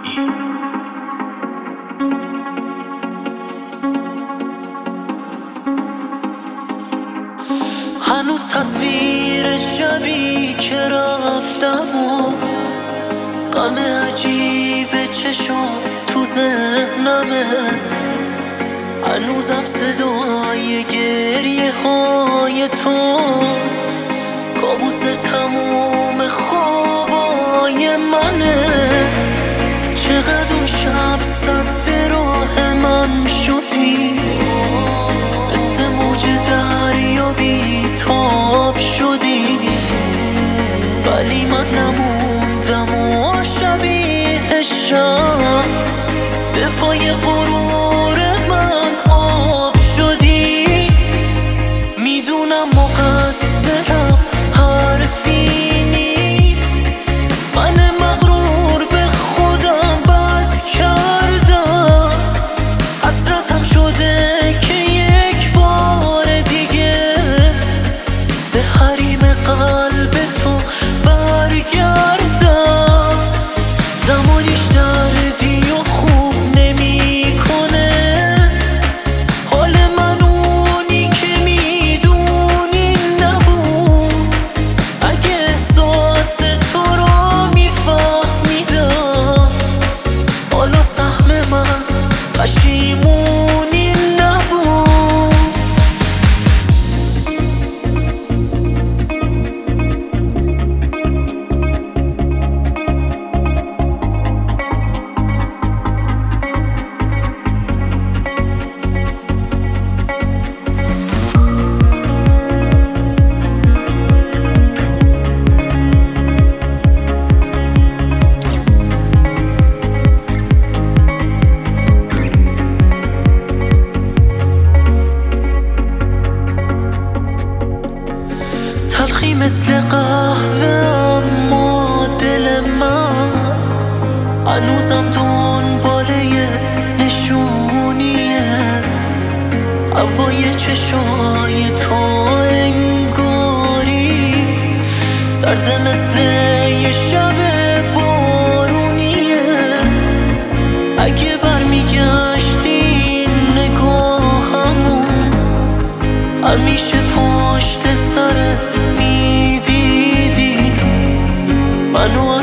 هنوز تصویر شبی که رفتم و غم عجیب چشم تو ذهنمه، هنوزم صدای گریه های تو کابوس تموم خوابای منه. چقدر اون شب سد راه من شدی، مثل موج دریا بیتاب شدی، ولی من نموندم و شبیه شب به پای غرور من آب شدی. میدونم مقصرم، حرفی نیست، من مغرور به خودم بد کردم. حسرتم شده که یک بار دیگه به حریم قلب تو برگردم. زمانیش دردی و خوب نمیکنه، حال من اونی که میدونی نبود. اگه احساس تو رو میفهمیدم، حالا سهم من پشیمونی نبود. تلخی مثل قهوه اما دل من هنوزم دنباله نشونیه. هوای چشای تو انگاری سرده مثل یه شب بارونیه. اگه برمیگشتی نگاهمون همیشه پشت سرت میدیدی منو